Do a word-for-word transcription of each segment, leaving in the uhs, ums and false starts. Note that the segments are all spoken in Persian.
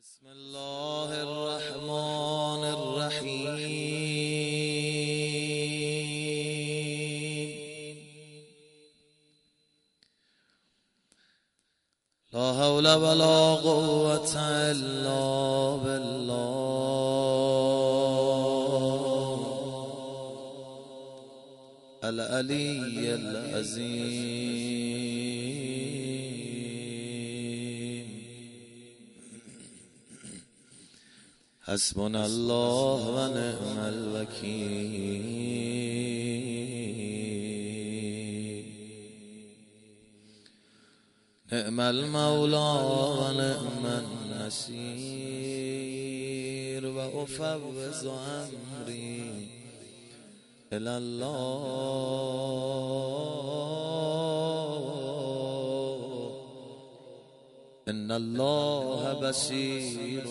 بسم الله الرحمن الرحیم. لا حول ولا قوة الا بالله العلی العظیم. حسبنا الله و نعم الوکیل. نعم المولى و نعم النصير. و افوض امری الى الله ان الله بصیر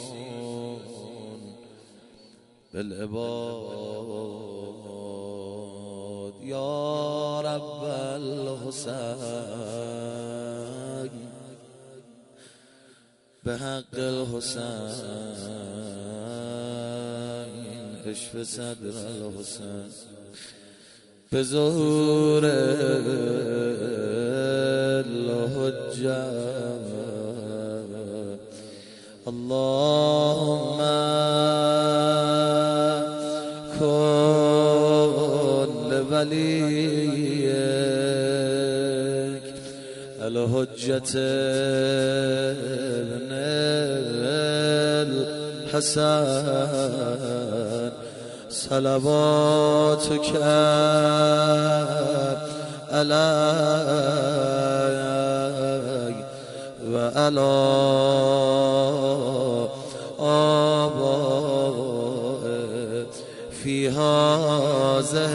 بالعباد. یا رب الحسین بحق الحسین اشف صدر الحسین بظهور الحجة. اللهم كن لوليك الحجة ابن الحسن صلواتك علي وعلى آبائه في هذه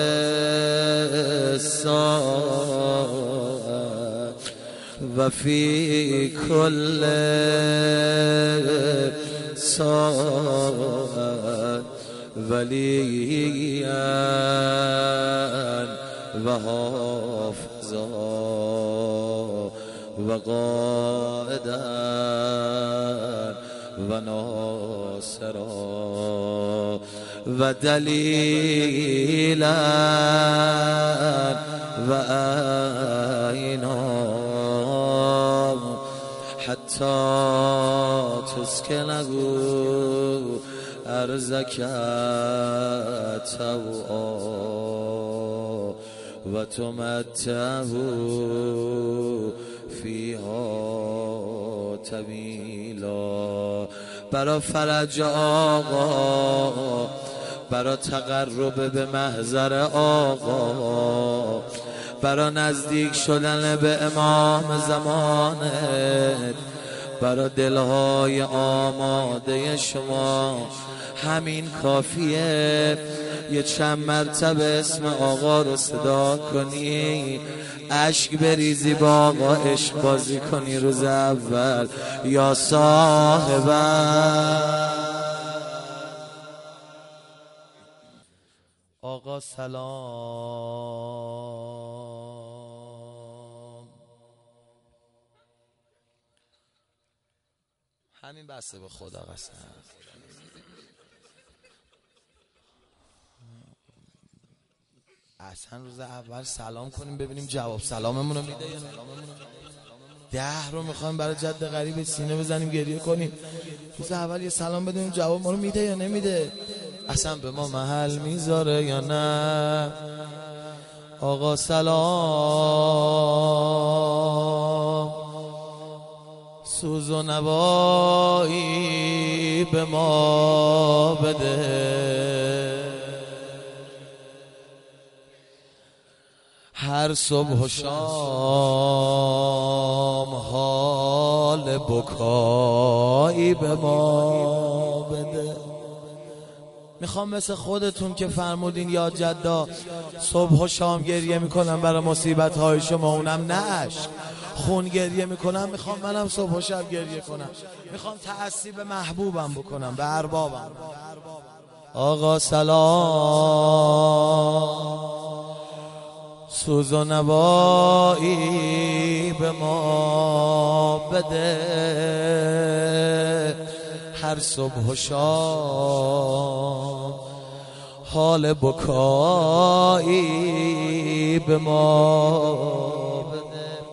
الساعة وفي كل ساعة وليا وحافظا وقائدا وناصرا ودليلا وعينا حتى تسكنه أرزك طوعا وتمتعه فيها طويلا. برا فرج آقا، برا تقرب به محضر آقا، برا نزدیک شدن به امام زمانت، برا دلهای آماده شما همین کافیه. یه چند مرتبه اسم آقا رو صدا کنی، اشک بریزی با آقا عشق بازی کنی روز اول. یا صاحب آقا سلام. همین بسته به خدا قسم. اصلا روز اول سلام کنیم ببینیم جواب سلاممون رو میده یا نه. ده رو میخوایم برای جد غریب سینه بزنیم گریه کنیم. روز اول یه سلام بدیم جواب ما رو میده یا نمیده، اصلا به ما محل میذاره یا نه. آقا سلام، سوز و نوایی به ما بده. هر صبح و شام حال بکایی به ما بده. میخوام مثل خودتون که فرمودین یا جدا صبح و شام گریه میکنم برای مصیبت های شما، اونم نه عشق خون گریه میکنم. میخوام منم صبح و شب گریه کنم، میخوام تعصی به محبوبم بکنم، به اربابم. آقا سلام، سوز و نوایی به ما بده. هر صبح و شام حال بکایی به ما بده.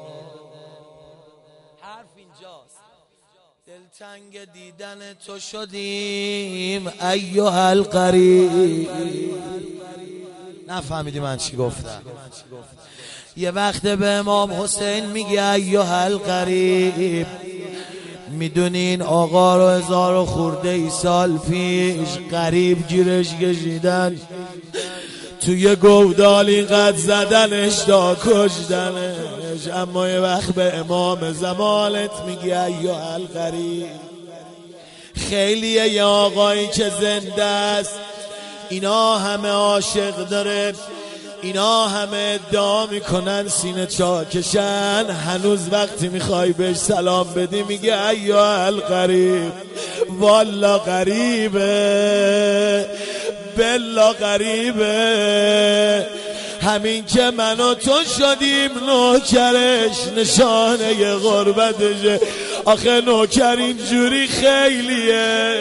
حرف اینجاست، دلتنگ دیدن تو شدیم ایها الغریب. نفهمیدی من چی گفتم؟ یه وقت به امام حسین میگه ایها الغریب، میدونین آقا رو هزار و خورده ای سال پیش غریب گیرش کشیدن، توی گودالی قد زدنش تا کشتنش، اما یه وقت به امام زمانت میگی ایها الغریب. خیلیه یه آقایی که زنده است، اینا همه عاشق داره، اینا همه ادعا میکنن سینه چاکشن، هنوز وقتی میخوای بهش سلام بدی میگه ایها الغریب. والا غریبه، بلا غریبه، همین که من و تو شدیم نوکرش نشانه غربتشه. آخه نوکر اینجوری خیلیه،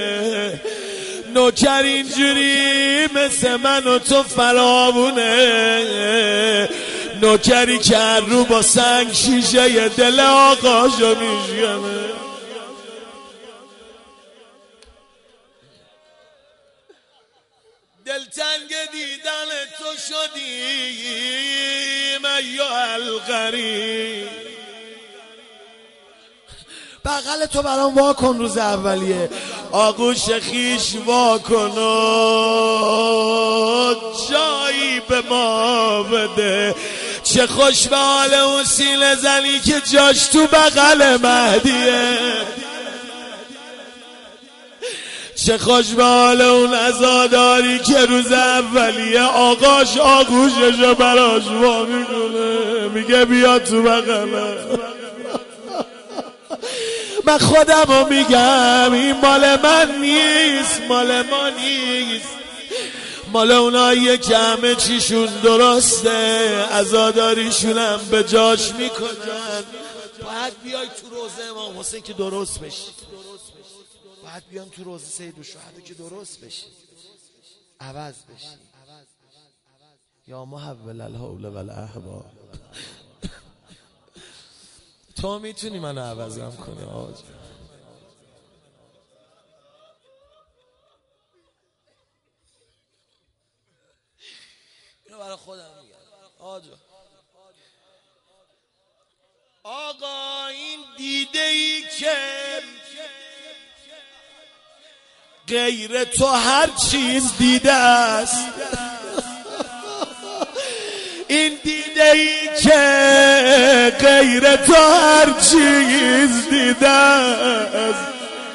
نوکر اینجوری مثل من و تو فراوونه، نوکری که رو با سنگ شیشه دل آقاشو میشکنه. دلتنگ دیدن تو شدیم ایها الغریب. بغل تو برام وا کن روز اولیه، آغوش خیش وا کن و جایی به ما بده. چه خوش به حال اون سینه زنی که جاش تو بغل مهدیه، چه خوش به حال اون عزاداری که روز اولیه آقاش آغوششو براش وا میکنه، میگه بیا تو بغلم. من خودم رو میگم این مال من نیست، مال ما نیست، مال اوناییه که همه چیشون درسته، عزاداریشونم به جاش میکنن. باید بیای تو روزه امام حسین که درست بشی، باید بیام تو روزه سید الشهدا که درست بشی، عوض بشی. یا محول الحول والاحباب، تو میتونی منو عوضم کنی آج. اینو برای خودم میگم آجا. آقا این دیده ای که غیر تو هر چیز دیده است، این دیده ای که غیر تو هر چیز دیده است،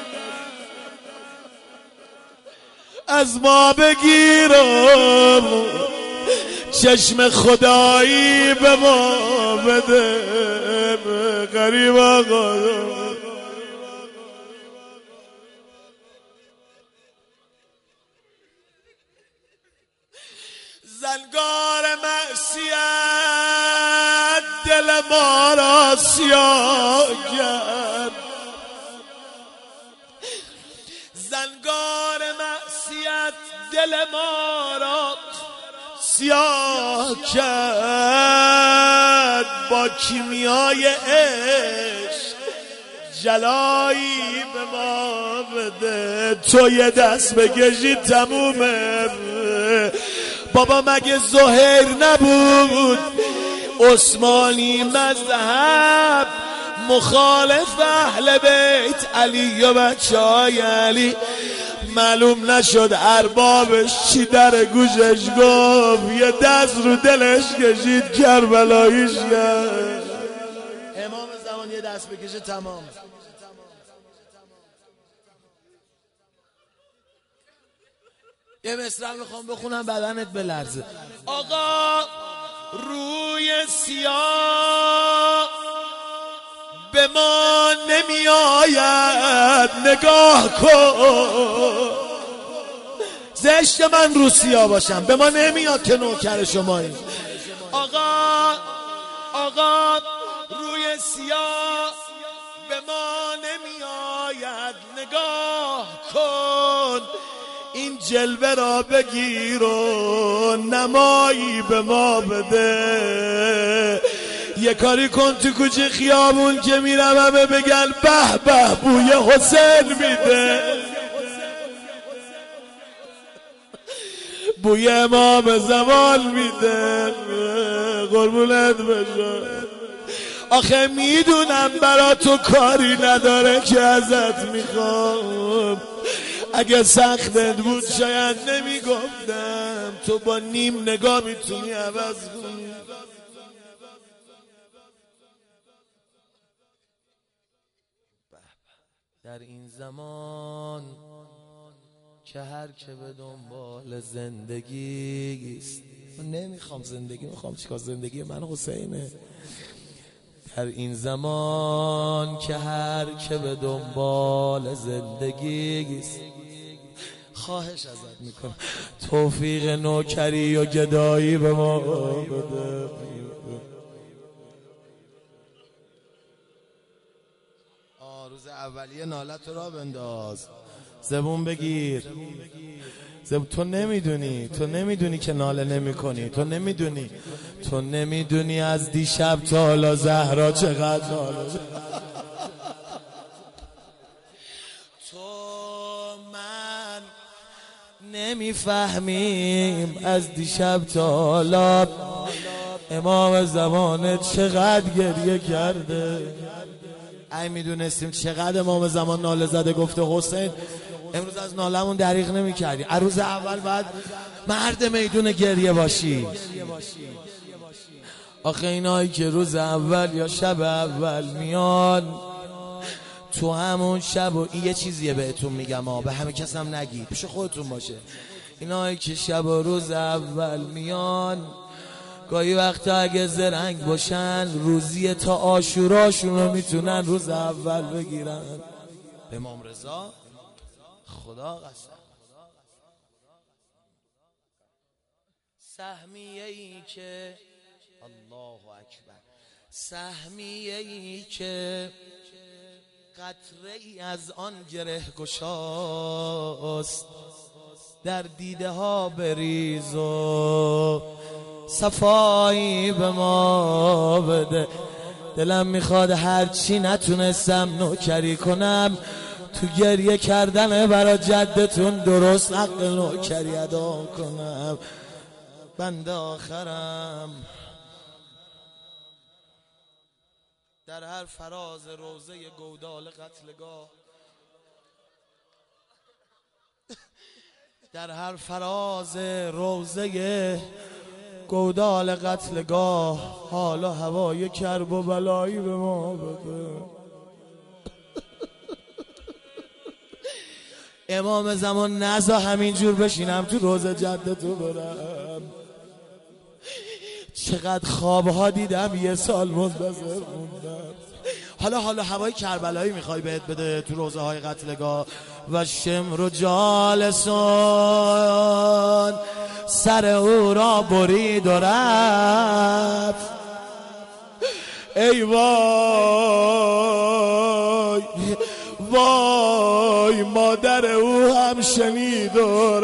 از ما بگیرم چشم خدایی به ما بده. غریب آقا زنگار معصیت دل ما را سیاه کرد، زنگار معصیت دل ما را سیاه کرد، با کیمیای عشق جلایی به ما بده. تو یه دست بکشی تمومه. بابا مگه زهیر نبود عثمانی مذهب مخالف اهل بیت علی و بچه های علی؟ معلوم نشد اربابش چی در گوشش گفت، یه دست رو دلش کشید کربلاییش کرد. امام زمان یه دست بکشه تمام. یه مصرع میخوام بخونم بدنت بلرزه. آقا روی سیاه به ما نمی آید، نگاه کن. زشت من رو سیاه باشم، به ما نمیاد که نوکر شماییم. آقا آقا روی سیاه به ما نمی آید، نگاه نگاه کن این جلوه را بگیر و نمایی به ما بده. یه کاری کن تو کوچه خیابون که میرم همه بگن به به بوی حسین میده، بوی امام زمان میده. قربونت بشم. آخه میدونم برا تو کاری نداره که ازت میخوام، اگه سختت بود شاید نمیگفتم، تو با نیم نگاه میتونی عوض کنی. در این زمان که هر که به دنبال زندگیست، من نمیخوام زندگی، میخوام چیکار؟ زندگی من حسینه. در این زمان که هر که به دنبال زندگیست، خواهش ازت میکنم توفیق نوکری و گدایی به ما بده. روز اولیه نالت را بنداز، زبون بگیر. زبون تو نمیدونی، تو نمیدونی که ناله نمی کنی، تو نمیدونی، تو نمیدونی از دیشب تا حالا زهرا چقدر ناله. تو من نمیفهمیم از دیشب تا حالا امام زمان چقدر گریه کرده. ای میدونستیم چقدر امام زمان ناله زده گفته حسین امروز از نالمون دریغ نمی کردی. روز اول بعد مرد میدون گریه باشی. آخه اینایی که روز اول یا شب اول میان تو همون شب، و این یه چیزیه بهتون میگم ها، به همه کس هم نگید، پیش خودتون باشه. اینایی که شب و روز اول میان گاهی وقتا اگه زرنگ باشن روزی تا عاشوراشون رو میتونن روز اول بگیرن. به امام رضا خدا قسم. سهمیه ای که الله اکبر، سهمیه ای که قطره ای از آن گره گشاست، در دیده ها بریز و صفایی به ما بده. دلم میخواد هرچی نتونستم نوکری کنم تو گریه کردن برا جدتون درست حق نوکری ادا کنم. بنده آخرم در هر فراز روزه گودال قتلگاه، در هر فراز روزه گودال قتلگاه، حالا هوای کرب و بلایی به ما بده. امام زمان نزا همینجور بشینم تو روز جدتو برم. چقدر خوابها دیدم یه سال منتظر موندم. حالا حالا هوای کربلایی میخوای بهت بده تو روزه های قتلگاه. و شمر و جالسون سر او را برید و رفت. ای وای وای مادر او هم شنید و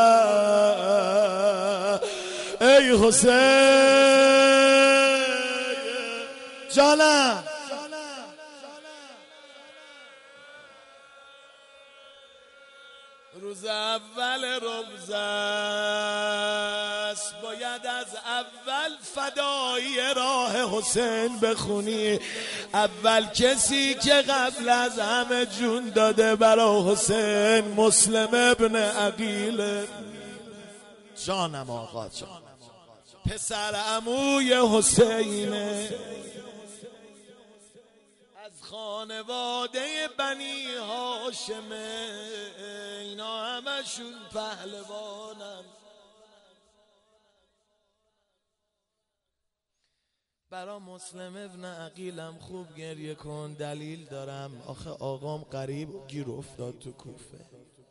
رفت. ای حسین جانم، روز اول روزه است، باید از اول فدایی راه حسین بخونی. اول کسی که قبل از همه جون داده برای حسین مسلم ابن عقیل. جانم آقا جان، پسر عموی حسینه، از خانواده بنی هاشمه، اینا همشون پهلوانن. برا مسلم ابن عقیلم خوب گریه کن، دلیل دارم. آخه آقام قریب گیر افتاد تو کوفه.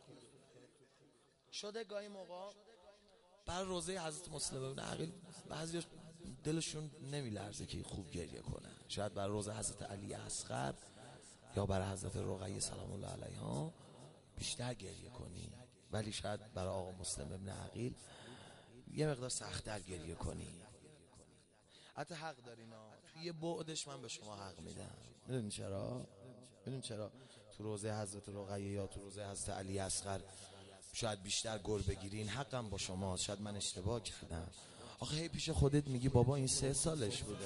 شده گاهی موقع بر روزه حضرت مسلم ابن عقیل بعضی دلشون نمیلرزه که خوب گریه کنه. شاید بر روزه حضرت علی اصغر یا بر حضرت رقیه سلام الله علیها بیشتر گریه کنی، ولی شاید برای آقا مسلم ابن عقیل یه مقدار سخت‌تر گریه کنی. حتی حق دارین ها، توی یه بعدش من به شما حق میدم. میدونی چرا؟ میدونی چرا؟ تو روزه حضرت رقیه یا تو روزه حضرت علی اصغر شاید بیشتر گر بگیرین، حقم با شما. شاید من اشتباه کردم. آخه هی پیش خودت میگی بابا این سه سالش بوده،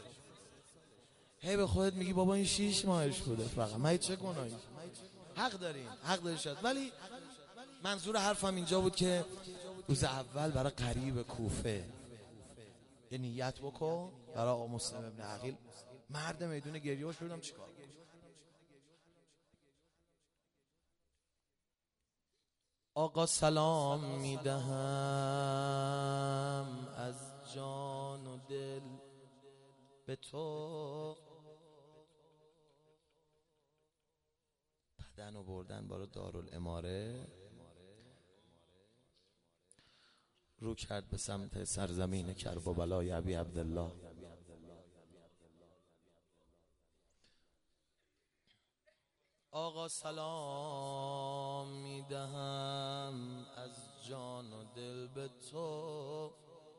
هی به خودت میگی بابا این شیش ماهش بوده، فقط من چه گناهی؟ حق دارین، حق داری شد. ولی منظور حرفم اینجا بود که روز اول برای قریب کوفه یه نیت بکن برای آقا مسلم ابن عقیل، مرد میدون گریه باش، ببینم چیکار کنم. آقا سلام میدهم از جان و دل به تو، بدن و بردن برای دارالاماره، رو کرد به سمت سرزمین کربلای ابی عبدالله. آقا سلام میدهم از جان و دل به تو،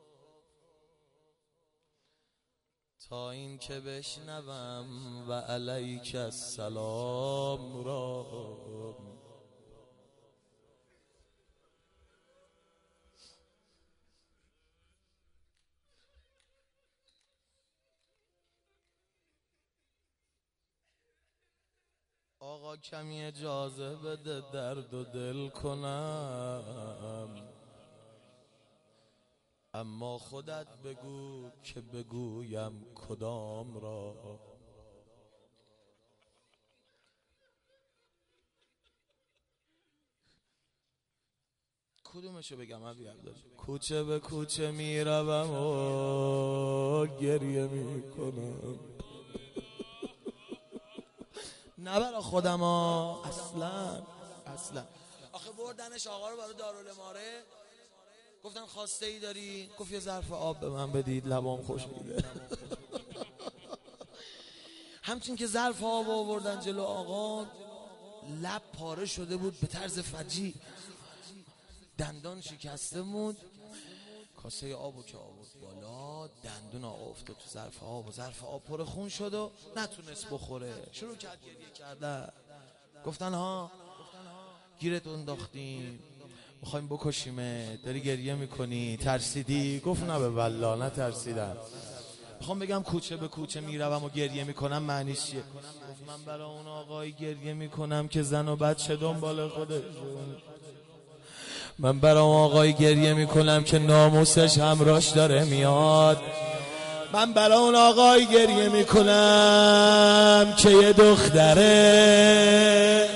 تا این که بشنوم و علیک السلام را. آقا کمی اجازه بده درد و دل کنم، اما خودت بگو که بگویم کدام را. کدومشو بگم ابی عبدالله؟ کوچه به کوچه میروم و گریه میکنم، نه برا خودم ها، اصلا اصلا. آخه بردنش آقا رو برای دارالاماره، گفتن خواسته ای داری؟ گفت یه ظرف آب به من بدید، لبام خوش میده. همچین که ظرف آب آوردن جلو آقا، لب پاره شده بود به طرز فجیع، دندان شکسته بود. کاسه آبو که آورد بالا، دندون آقا افتاد تو ظرف آب و ظرف آب پر خون شد و نتونست بخوره. شروع کرد گریه کردن. گفتن ها گیرت انداختیم، میخوایم بکشیمه، داری گریه میکنی، ترسیدی؟ گفت نه به والله نه ترسیدم، میخوام بگم کوچه به کوچه میروم و گریه میکنم معنیش چیه؟ گفت من برای اون آقای گریه میکنم که زن و بچه دنبال خودش، من برای اون آقای گریه میکنم که ناموسش همراش داره میاد، من برای اون آقای گریه میکنم که یه دختره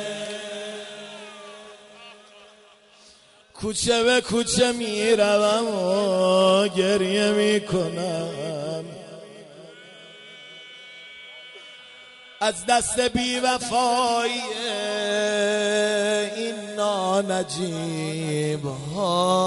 کوچه به کوچه میروم و گریه میکنم، از دست بی وفایی این نانجیب ها.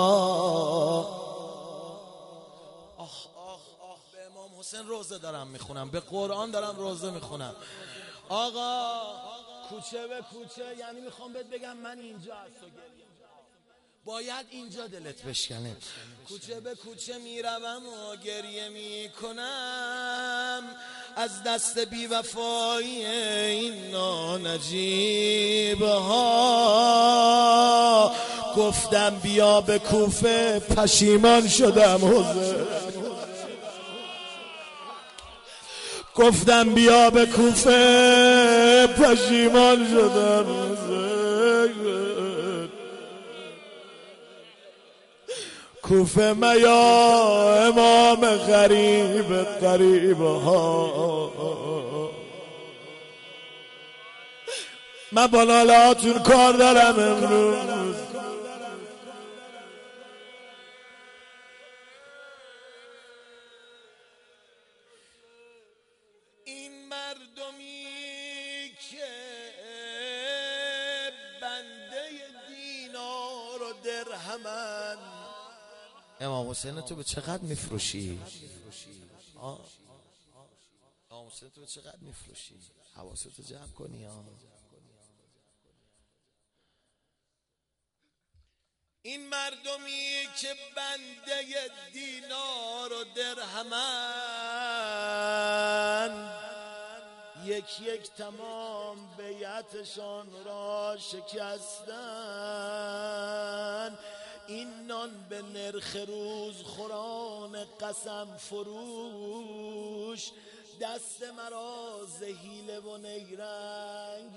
آخ آخ آخ، به امام حسین روزه دارم میخونم، به قرآن دارم روزه میخونم. آقا کوچه به کوچه، یعنی میخوام بهت بگم من اینجا هست و گریه باید اینجا دلت بشکنه. کوچه به کوچه میروم و گریه میکنم، از دست بی وفایی این نانجیب ها. گفتم بیا به کوفه، پشیمان شدم حضور. گفتم بیا به کوفه، پشیمان شدم حضور. کوفه میا امام غریب غریب ها، من با نالهاتون کار دارم امروز. این مردمی که بنده دینار و درهمن، امام حسین تو به چقدر میفروشی؟ امام حسین تو به چقدر میفروشی؟ حواستو جمع کنی ها. این مردمی که بنده دینار و درهمن، یک یک تمام بیعتشان را شکستن. این نان به نرخ روز خوران قسم فروش، دست مرا ز حیله و نیرنگ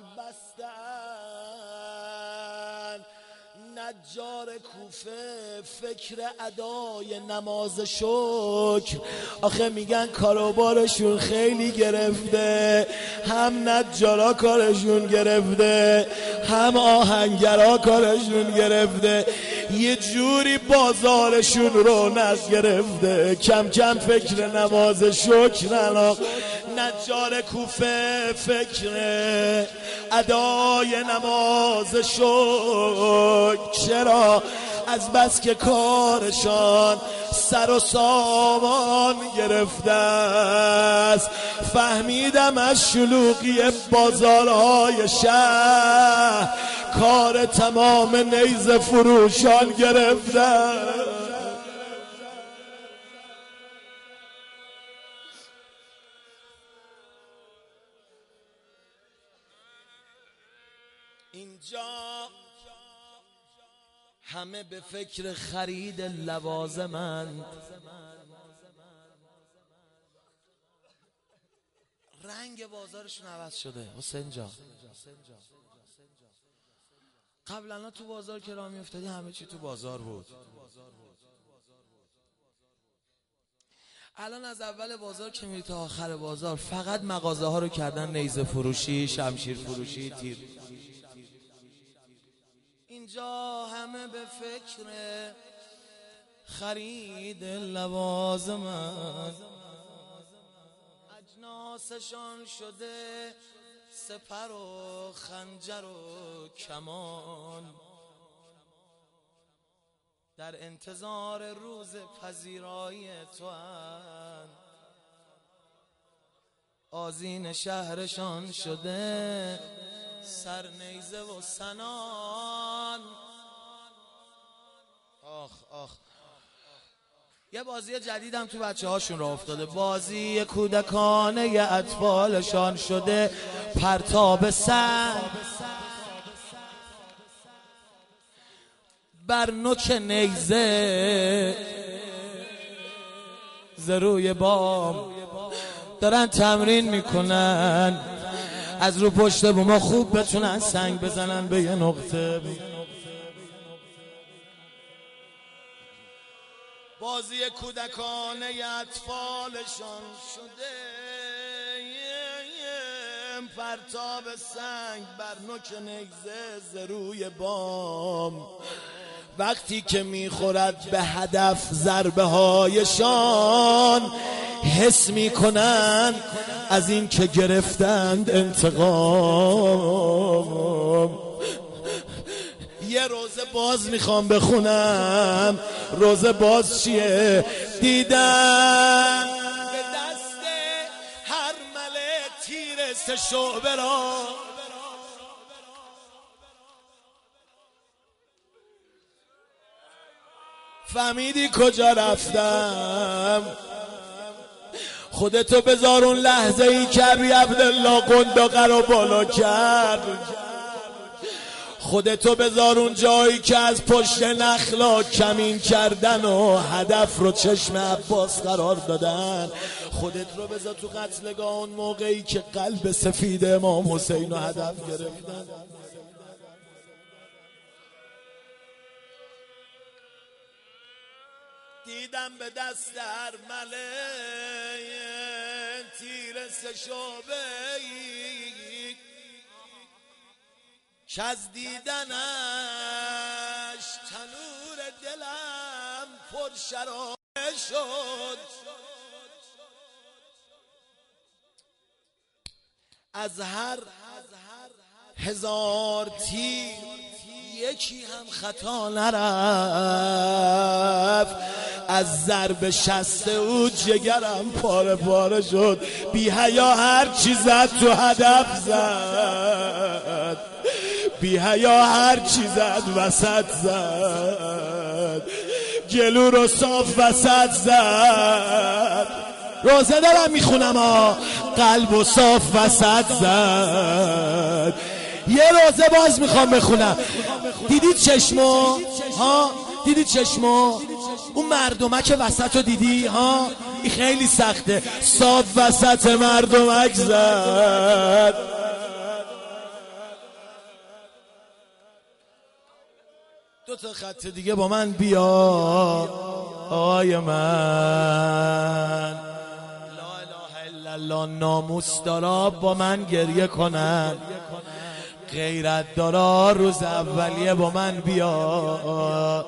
بستن. نجار کوفه فکر ادای نماز شکر، آخه میگن کاروبارشون خیلی گرفته، هم نجارا کارشون گرفته هم آهنگرا کارشون گرفته، یه جوری بازارشون رو نز گرفته، کم کم فکر نماز شکرن. نجار کوفه فکر ادای نماز شکر، چرا؟ از بس که کارشان سر و سامان گرفته است. فهمیدم از شلوغی بازارهای شهر کار تمام نیزه فروشان گرفته. اینجا همه به فکر خرید لوازمند، رنگ بازارشون عوض شده. حسین جان، قبلا تو بازار که راه میافتادی همه چی تو بازار بود، الان از اول بازار که میری تا آخر بازار فقط مغازه ها رو کردن نیزه فروشی، شمشیر فروشی، تیر. اینجا همه به فکر خرید لوازمند، اجناسشان شده سپر و خنجر و کمان، در انتظار روز پذیرایی تو اند. آذین شهرشان شده سرنیزه و سنان. آخ آخ، یه بازی جدیدم تو بچه هاشون را افتاده، بازی کودکانه اطفالشان شده پرتاب سر بر نوک نیزه ز روی بام دارن تمرین میکنن از رو پشت بوما خوب بتونن سنگ بزنن به یه نقطه. بازی کودکانه اطفالشان شده پرتاب سنگ بر نوک نیزه ز روی بام. وقتی که میخورد به هدف ضربه هایشان، حس میکنن از این که گرفتند انتقام. یه روزه باز میخوام بخونم، روزه باز چیه؟ دیدن به دست هر مله تیر سه شعبه را، فهمیدی کجا رفتم؟ خودتو بذار اون لحظه ای که ابی عبدالله قنداقه رو بالا کرد، خودتو بذار اون جایی که از پشت نخلا کمین کردن و هدف رو چشم عباس قرار دادن، خودت رو بذار تو قتلگاه اون موقعی که قلب سفید امام حسین رو هدف گرفتن. دیدم به دست هر مله تیر سه شعبه ای که از دیدنش تنور دلم پر شراره شد. از هر هزار تیر یکی هم خطا نرفت، از ضرب شست او جگرم پاره پاره شد. بی حیا هر چی زد تو هدف زد، بی حیا هر چی زد وسط زد، گلو رو صاف وسط زد. روزه دارم میخونم ها، قلب و صاف وسط زد. یه روزه باز میخوام بخونم. دیدید چشمو ها؟ دیدید چشمو؟ اون مردمک وسط رو دیدی ها؟ این خیلی سخته. صاف وسط مردمک زد. دو تا خط دیگه با من بیا آی من. لا اله الا الله. ناموس دارا با من گریه کنن، غیرت دارا روز اولیه با من بیا. آقا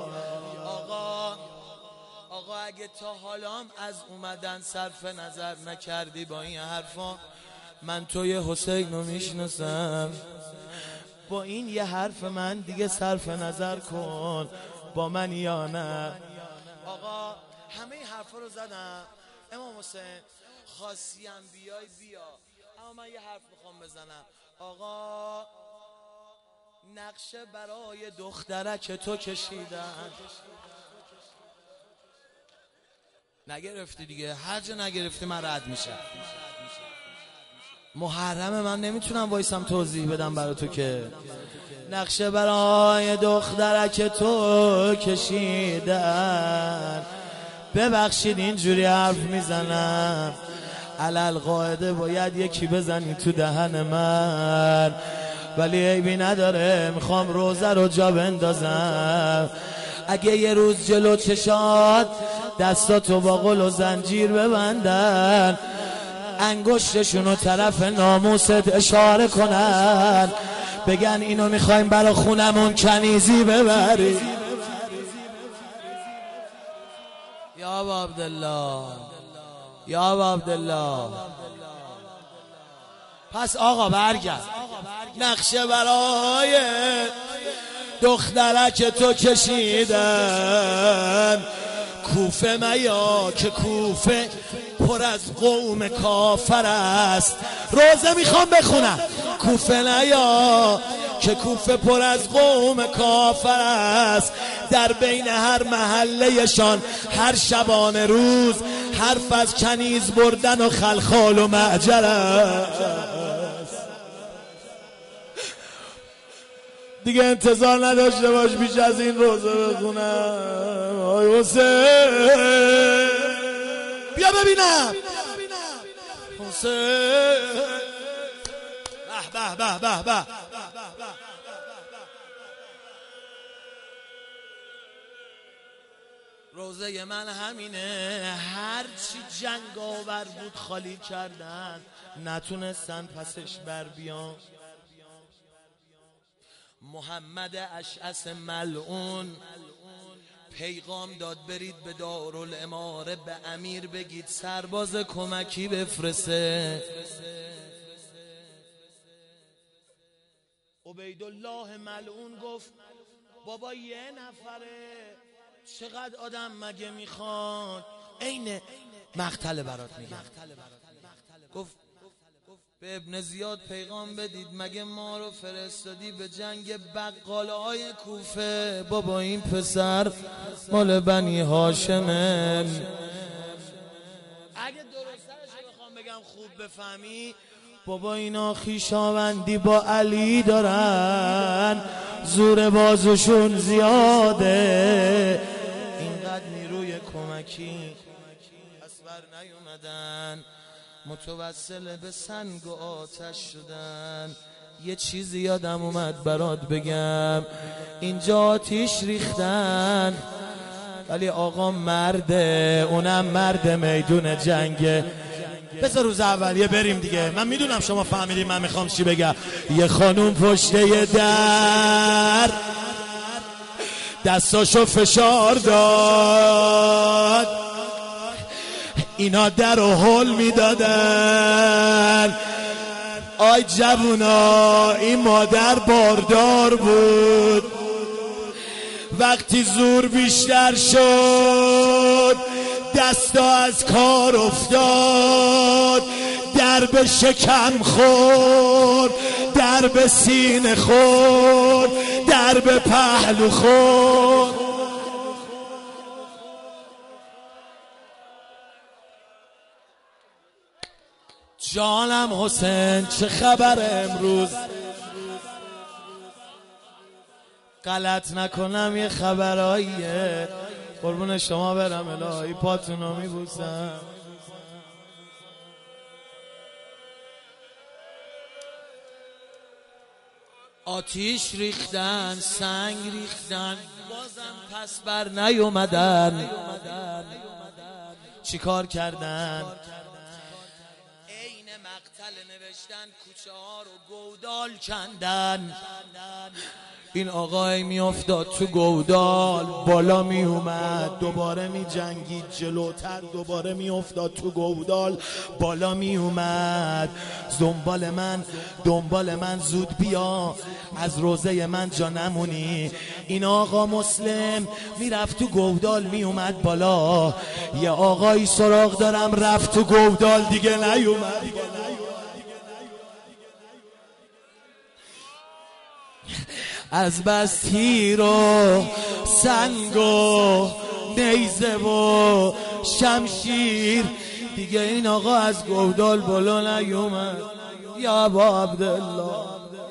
آقا اگه تا حالام از اومدن صرف نظر نکردی با این حرفا، من توی حسین رو میشناسم. با این یه حرف من دیگه صرف نظر کن با من یا نه. آقا همه این حرفا رو زدم امام حسین، خواستیم بیای بیا، اما من یه حرف میخوام بزنم. آقا نقشه برای دخترک تو کشیدن، نگرفتی دیگه، هر جا نگرفتی من رد میشه. محرم من نمیتونم وایسم توضیح بدم برای تو که نقشه برای دخترک تو کشیدن. ببخشید اینجوری حرف میزنم، علل قاعده باید یکی بزنی تو دهن من، ولی عیبی نداره میخوام روزه رو جا بندازم. اگه یه روز جلو چشات دستاتو با قل و زنجیر ببندن، انگشتشونو طرف ناموست اشاره کنن، بگن اینو میخوایم برا خونمون کنیزی ببری. یا ابا عبدالله، یا ابا عبدالله. پس آقا برگرد، نقشه برای دخترک تو کشیدن. کوفه میا که کوفه پر از قوم کافر است. روزه میخوام بخونم. کوفه نیا که کوفه پر از قوم کافر است. در بین هر محلهشان هر شبانه روز حرف از کنیز بردن و خلخال و معجر است. دیگه انتظار نداشته باش بیش از این روزه بخونم. آی حسین بیا ببینم. حسین به به به به. روزه من همینه، هرچی جنگاور بود خالی کردن، نتونستن پسش بر بیان. محمد اشعث ملعون پیغام داد برید به دارالاماره به امیر بگید سرباز کمکی بفرسته. عبیدالله ملعون گفت بابا یه نفره، چقدر آدم مگه میخوان؟ عین مقتل برات میگم. گفت به ابن زیاد پیغام بدید مگه ما رو فرستادی به جنگ بقاله های کوفه؟ بابا این پسر مال بنی هاشمه. اگه درستش بخوام بگم خوب بفهمی، بابا اینا خویشاوندی با علی دارن، زور بازوشون زیاده، اینقدر نیروی کمکی پس بر نیومدن، متوسل به سنگ و آتش شدن. یه چیزی یادم اومد برات بگم، اینجا آتیش ریختن ولی آقا مرده، اونم مرد میدون جنگه. بذار روز اولیه بریم دیگه، من میدونم شما فهمیدین من میخوام چی بگم. یه خانوم پشته در دستاشو فشار داد، اینا در رو هل میدادن. آی جوونا این مادر باردار بود، وقتی زور بیشتر شد دستا از کار افتاد، در به شکم خورد، در به سینه خورد، در به پهلو خورد. جانم حسین چه خبر امروز؟ غلط نکنم یه خبراییه، قربون شما برم الهی پاتونو میبوسم. آتیش ریختن، سنگ ریختن، بازم پس بر نیومدن. چی کار کردن؟ عین مقتل نوشتن، کوچه ها رو گودال کندن. این آقای می افتاد تو گودال، بالا می اومد، دوباره می جنگید جلوتر، دوباره می افتاد تو گودال، بالا می اومد. دنبال من دنبال من زود بیا، از روزه من جا نمونی. این آقا مسلم می رفت تو گودال، می اومد بالا. یه آقایی سراغ دارم رفت تو گودال دیگه نیومد. از بس تیر و سنگ و نیزه و شمشیر دیگه این آقا از گودال بالا نیومد. یا ابا عبدالله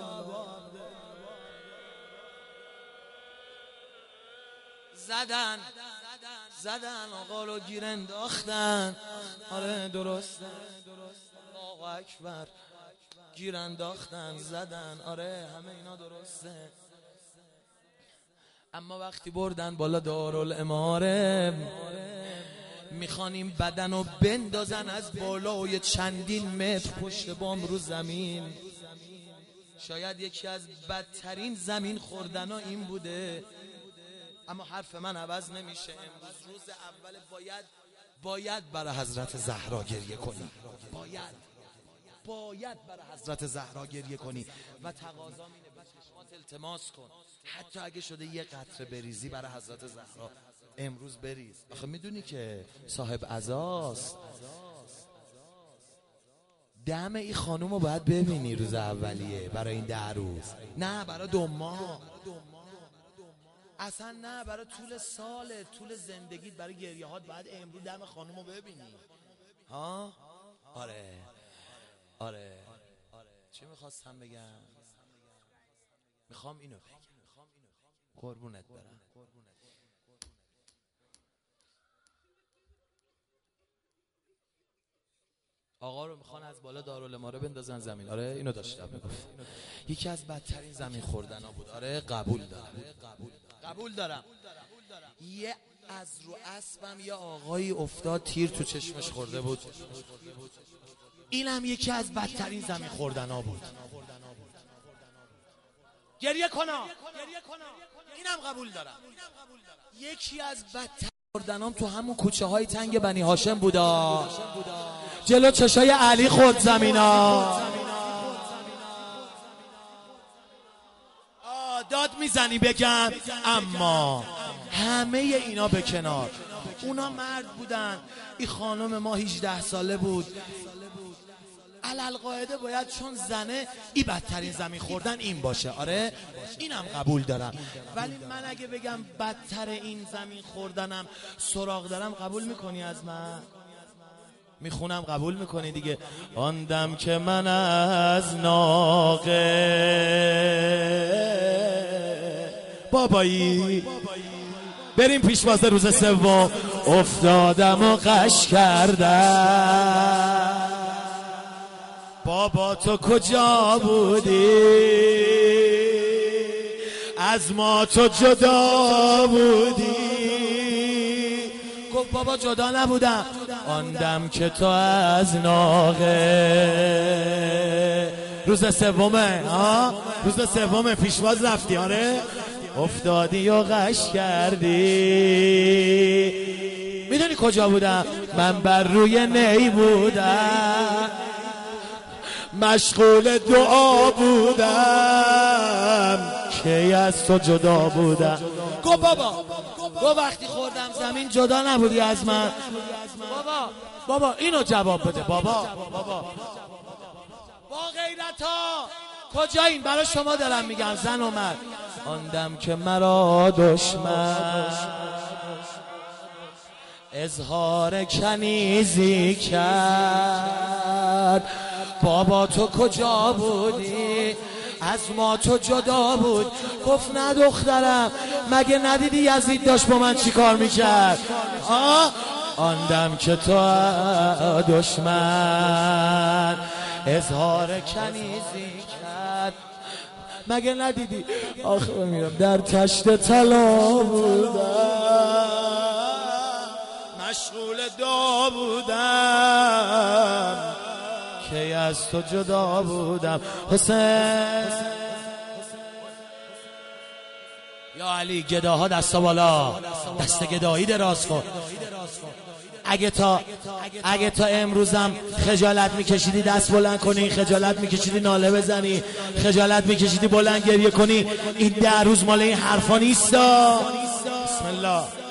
زدن زدن آقا رو گیر انداختن. آره درسته، الله اکبر، گیر انداختن، زدن. آره همه اینا درسته. اما وقتی بردن بالا دارالاماره، میخوانیم بدن رو بندازن از بالا و یه چندین متر پشت بام رو زمین. شاید یکی از بدترین زمین خوردن ها این بوده. اما حرف من عوض نمیشه. امروز روز اول باید باید برای حضرت زهرا گریه کنی. باید باید برای حضرت زهرا گریه کنی و تقاضا اینه به چشمات التماس کن، حتی اگه شده یه قطره بریزی برای حضرت زهرا امروز بریز. آخه میدونی که صاحب عزاست. دم این خانوم رو باید ببینی روز اولیه برای این ده روز، نه برای دو ماه، اصلا نه برای طول سال، طول زندگیت، برای گریه هات باید امروز دم خانوم رو ببینی. ها آره آره چی میخواستم بگم؟ میخوام اینو بگم، قربونت برم. آقا رو میخوان از بالا دارالاماره بندازن زمین. آره اینو داشتم میگفت. یکی از بدترین زمین خوردن ها بود. آره قبول دارم قبول دارم. یه از رو اسبم یه آقایی افتاد، تیر تو چشمش خورده بود. اینم یکی از بدترین زمین خوردن ها بود. گریه کنا اینم قبول دارم. یکی از بدترین خوردنام تو همون کوچه های تنگ بنی هاشم بودا، جلو چشای علی خورد زمینا. داد میزنی بگم، اما همه اینا به کنار، اونا مرد بودن. این خانم ما هجده ساله بود. علالقاعده باید چون زنه ای بدترین زمین خوردن این باشه. آره اینم قبول دارم. ولی من اگه بگم بدتر این زمین خوردنم سراغ دارم، قبول میکنی از من؟ میخونم قبول میکنی دیگه. آن دم که من از ناقه بابایی بریم پیشواز روز سوم افتادم و قش کردم. بابا تو کجا بودی؟ از ما تو جدا بودی. گفت بابا جدا نبودم. آن دم که تو از ناقه، روز سومه ها، روز سومه پیشواز رفتی. آره افتادی و غش کردی. میدونی کجا بودم؟ من بر روی نی بودم، مشغول دعا بودم که از تو جدا بودم. گو بابا گو وقتی خوردم زمین جدا نبودی از من. بابا بابا اینو جواب بده. بابا بابا با غیرت ها کجایین؟ برای شما دارم میگم. زن اومد. آن دم که مرا دشمن اظهار کنیزی کرد، بابا تو کجا بودی؟ از ما تو جدا بود. گفت نه دخترم، مگه ندیدی یزید داشت با من چی کار میکرد؟ آه آن دم که تو دشمن اظهار کنیزی کرد، مگه ندیدی؟ آخه میرم در تشت طلا بودم، مشغول دعا بودم که از تو جدا بودم. حسین یا علی، گداها دست بالا، دست گدایی دراز کن. اگه تا اگه تا امروزم خجالت میکشیدی دست بلند کنی، خجالت میکشیدی ناله بزنی، خجالت میکشیدی بلند گریه کنی، این ده روز مال این حرفا نیستا. بسم الله.